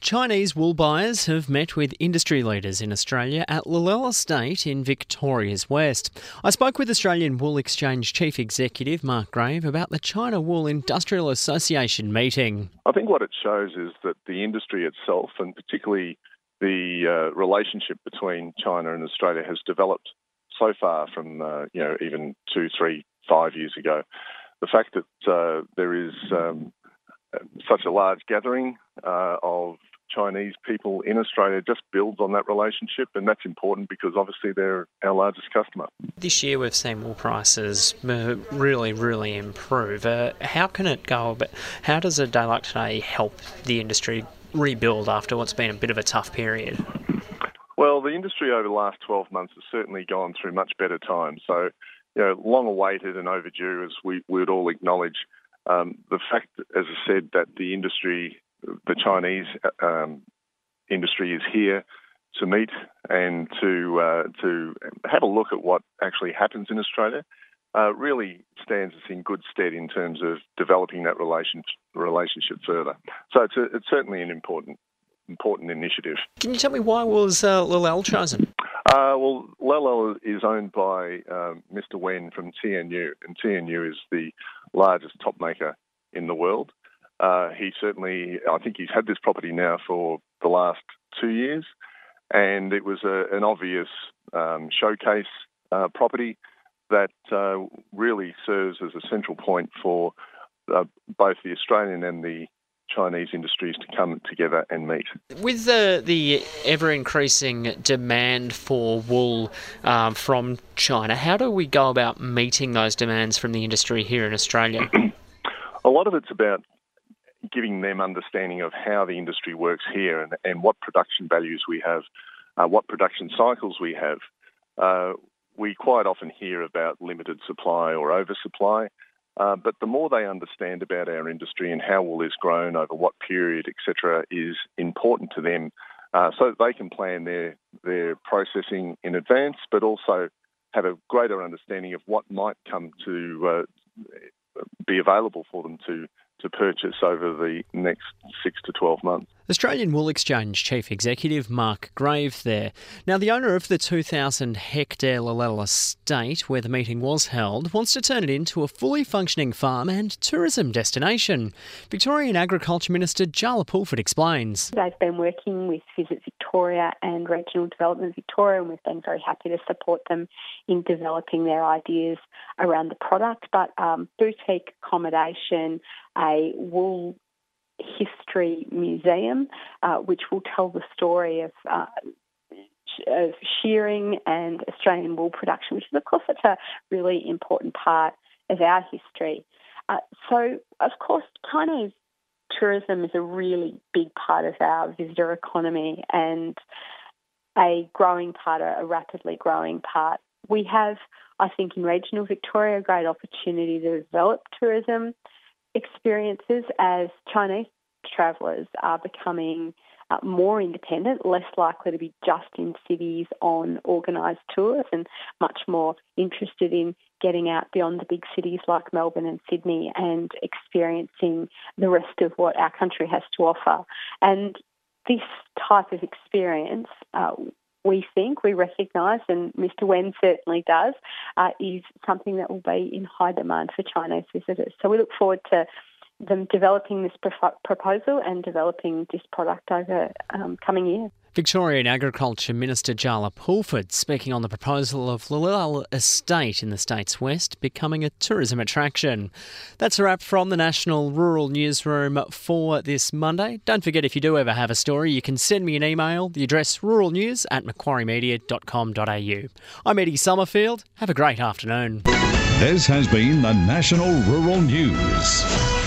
Chinese wool buyers have met with industry leaders in Australia at Lalelle Estate in Victoria's West. I spoke with Australian Wool Exchange Chief Executive Mark Grave about the China Wool Industrial Association meeting. I think what it shows is that the industry itself, and particularly the relationship between China and Australia, has developed so far from even 2, 3, 5 years ago. The fact that there is such a large gathering of Chinese people in Australia just builds on that relationship, and that's important because obviously they're our largest customer. This year we've seen wool prices really improve. How can it go? But how does a day like today help the industry rebuild after what's been a bit of a tough period? Well, the industry over the last 12 months has certainly gone through much better times. So, long awaited and overdue, as we would all acknowledge. The fact, as I said, that the industry, the Chinese industry, is here to meet and to have a look at what actually happens in Australia really stands us in good stead in terms of developing that relationship further. So it's certainly an important initiative. Can you tell me why was Lalelle chosen? Well, Lalelle is owned by Mr. Wen from TNU, and TNU is the largest top maker in the world. I think he's had this property now for the last 2 years, and it was an obvious showcase property that really serves as a central point for both the Australian and the Chinese industries to come together and meet. With the ever-increasing demand for wool from China, how do we go about meeting those demands from the industry here in Australia? A lot of it's about giving them understanding of how the industry works here and what production values we have, what production cycles we have. We quite often hear about limited supply or oversupply. But the more they understand about our industry and how wool is grown over what period, etc., is important to them, so that they can plan their processing in advance, but also have a greater understanding of what might come to be available for them to purchase over the next 6 to 12 months. Australian Wool Exchange Chief Executive Mark Grave there. Now, the owner of the 2,000-hectare Lalelle estate where the meeting was held wants to turn it into a fully functioning farm and tourism destination. Victorian Agriculture Minister Jala Pulford explains. They've been working with Visit Victoria and Regional Development Victoria, and we've been very happy to support them in developing their ideas around the product. But boutique accommodation, a wool history museum, which will tell the story of shearing and Australian wool production, which is, of course, such a really important part of our history. So, of course, Chinese tourism is a really big part of our visitor economy and a rapidly growing part. We have, I think, in regional Victoria, a great opportunity to develop tourism experiences as Chinese travellers are becoming more independent, less likely to be just in cities on organised tours, and much more interested in getting out beyond the big cities like Melbourne and Sydney and experiencing the rest of what our country has to offer. And this type of experience, we recognise, and Mr. Wen certainly does, is something that will be in high demand for Chinese visitors. So we look forward to them developing this proposal and developing this product over coming years. Victorian Agriculture Minister Jala Pulford speaking on the proposal of Lalelle Estate in the state's west becoming a tourism attraction. That's a wrap from the National Rural Newsroom for this Monday. Don't forget, if you do ever have a story, you can send me an email. The address ruralnews@macquariemedia.com.au. I'm Eddie Summerfield. Have a great afternoon. This has been the National Rural News.